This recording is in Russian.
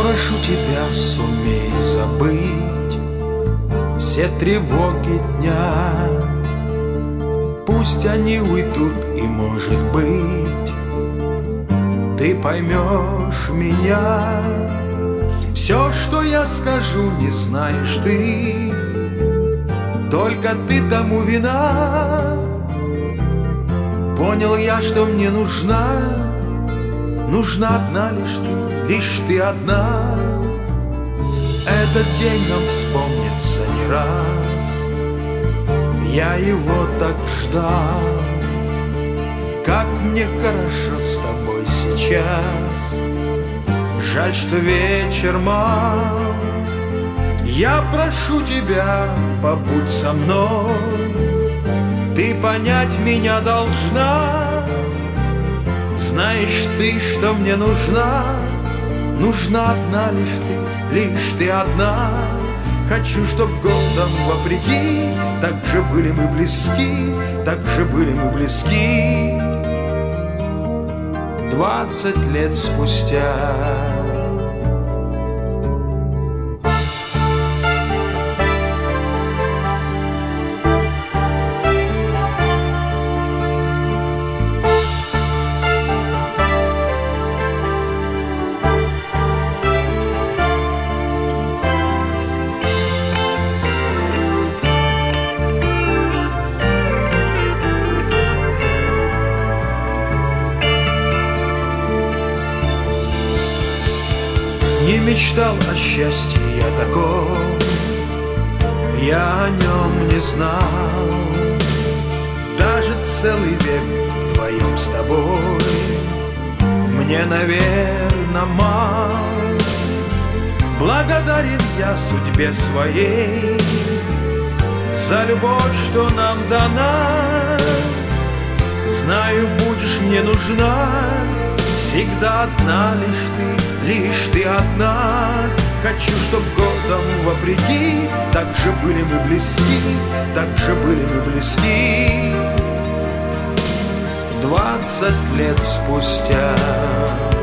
прошу тебя, сумей забыть все тревоги дня. Пусть они уйдут, и, может быть, ты поймешь меня. Все, что я скажу, не знаешь ты, только ты тому вина. Понял я, что мне нужна одна лишь ты одна. Этот день нам вспомнится не раз, я его так ждал. Как мне хорошо с тобой сейчас, жаль, что вечер мал. Я прошу тебя, побудь со мной, ты понять меня должна. Знаешь ты, что мне нужна одна лишь ты одна. Хочу, чтоб годом вопреки так же были мы близки, так же были мы близки 20 лет спустя. Не мечтал о счастье я таком, я о нем не знал. Даже целый век вдвоем с тобой мне, наверно, мал. Благодарен я судьбе своей за любовь, что нам дана. Знаю, будешь мне нужна всегда одна лишь ты одна. Хочу, чтоб годом вопреки так же были мы близки, так же были мы близки 20 лет спустя.